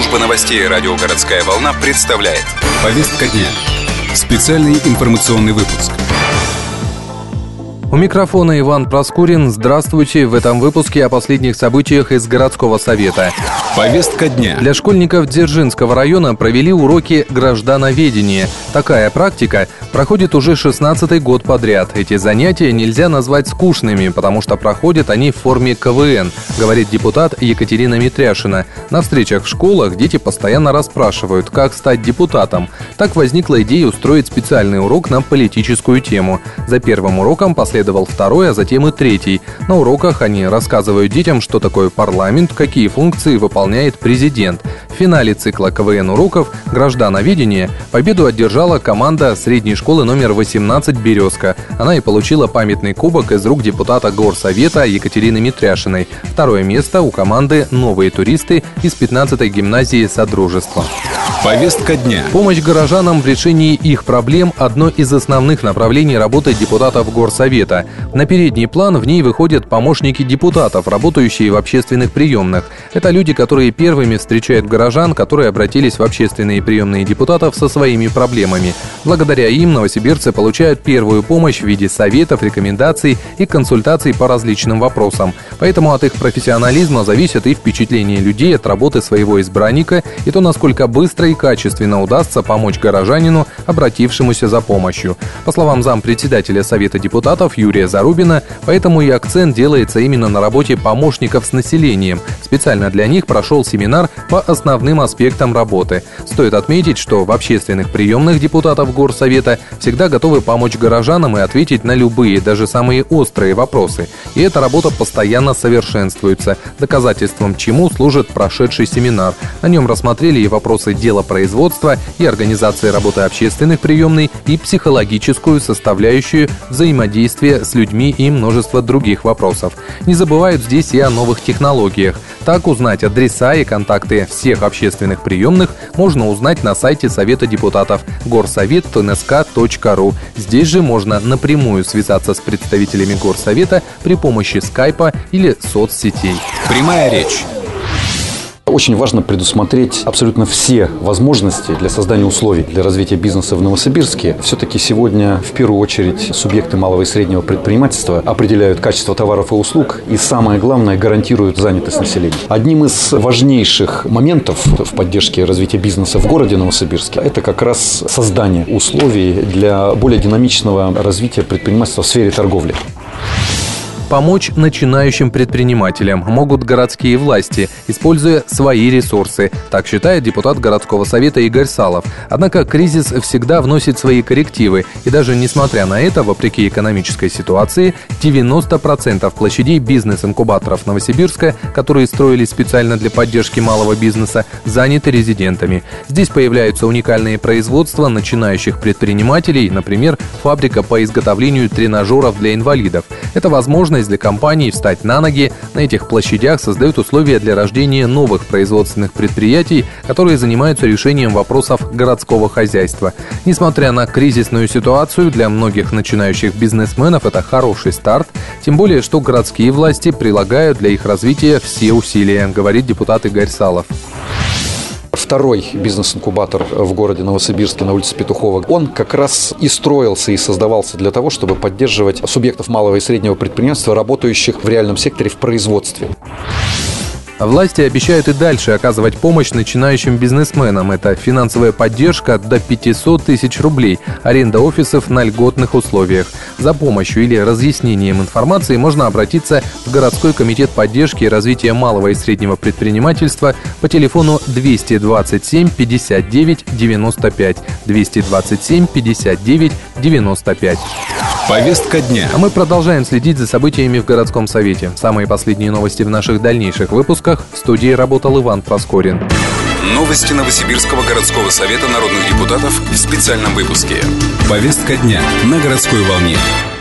Служба новостей радио «Городская волна» представляет. Повестка дня. Специальный информационный выпуск. У микрофона Иван Проскурин. Здравствуйте. В этом выпуске о последних событиях из городского совета. Повестка дня. Для школьников Дзержинского района провели уроки граждановедения. Такая практика проходит уже 16-й год подряд. Эти занятия нельзя назвать скучными, потому что проходят они в форме КВН, говорит депутат Екатерина Митряшина. На встречах в школах дети постоянно расспрашивают, как стать депутатом. Так возникла идея устроить специальный урок на политическую тему. За первым уроком последовал второй, а затем и третий. На уроках они рассказывают детям, что такое парламент, какие функции выполняет президент. В финале цикла КВН-уроков «Граждановедение» победу одержала команда средней школы номер 18 «Березка». Она и получила памятный кубок из рук депутата Горсовета Екатерины Митряшиной. Второе место у команды «Новые туристы» из 15-й гимназии Содружества. Повестка дня. Помощь горожанам в решении их проблем – одно из основных направлений работы депутатов Горсовета. На передний план в ней выходят помощники депутатов, работающие в общественных приемных. Это люди, которые первыми встречают горожан, которые обратились в общественные приемные депутатов со своими проблемами. Благодаря им новосибирцы получают первую помощь в виде советов, рекомендаций и консультаций по различным вопросам. Поэтому от их профессионализма зависит и впечатление людей от работы своего избранника, и то, насколько быстро и качественно удастся помочь горожанину, обратившемуся за помощью. По словам зампредседателя Совета депутатов Юрия Зарубина, поэтому и акцент делается именно на работе помощников с населением. Специально для них прошел семинар по основным аспектам работы. Стоит отметить, что в общественных приемных депутатов Горсовета всегда готовы помочь горожанам и ответить на любые, даже самые острые вопросы. И эта работа постоянно совершенствуется, доказательством чему служит прошедший семинар. На нем рассмотрели и вопросы делопроизводства, и организации работы общественных приемной, и психологическую составляющую взаимодействия с людьми и множество других вопросов. Не забывают здесь и о новых технологиях. Так, узнать адреса и контакты всех общественных приемных можно узнать на сайте Совета депутатов горсовет.нск.ру. Здесь же можно напрямую связаться с представителями Горсовета при помощи скайпа или соцсетей. Прямая речь. Очень важно предусмотреть абсолютно все возможности для создания условий для развития бизнеса в Новосибирске. Все-таки сегодня в первую очередь субъекты малого и среднего предпринимательства определяют качество товаров и услуг и, самое главное, гарантируют занятость населения. Одним из важнейших моментов в поддержке развития бизнеса в городе Новосибирске это как раз создание условий для более динамичного развития предпринимательства в сфере торговли. Помочь начинающим предпринимателям могут городские власти, используя свои ресурсы. Так считает депутат городского совета Игорь Салов. Однако кризис всегда вносит свои коррективы. И даже несмотря на это, вопреки экономической ситуации, 90% площадей бизнес-инкубаторов Новосибирска, которые строились специально для поддержки малого бизнеса, заняты резидентами. Здесь появляются уникальные производства начинающих предпринимателей, например, фабрика по изготовлению тренажеров для инвалидов. Это возможность для компаний встать на ноги. На этих площадях создают условия для рождения новых производственных предприятий, которые занимаются решением вопросов городского хозяйства. Несмотря на кризисную ситуацию, для многих начинающих бизнесменов это хороший старт, тем более, что городские власти прилагают для их развития все усилия, говорит депутат Игорь Салов. Второй бизнес-инкубатор в городе Новосибирске на улице Петухова, он как раз и строился, и создавался для того, чтобы поддерживать субъектов малого и среднего предпринимательства, работающих в реальном секторе в производстве. Власти обещают и дальше оказывать помощь начинающим бизнесменам. Это финансовая поддержка до 500 тысяч рублей, аренда офисов на льготных условиях. За помощью или разъяснением информации можно обратиться в городской комитет поддержки и развития малого и среднего предпринимательства по телефону 227 59 95 227 59 95. Повестка дня. А мы продолжаем следить за событиями в городском совете. Самые последние новости в наших дальнейших выпусках. В студии работал Иван Проскурин. Новости Новосибирского городского совета народных депутатов в специальном выпуске. Повестка дня на городской волне.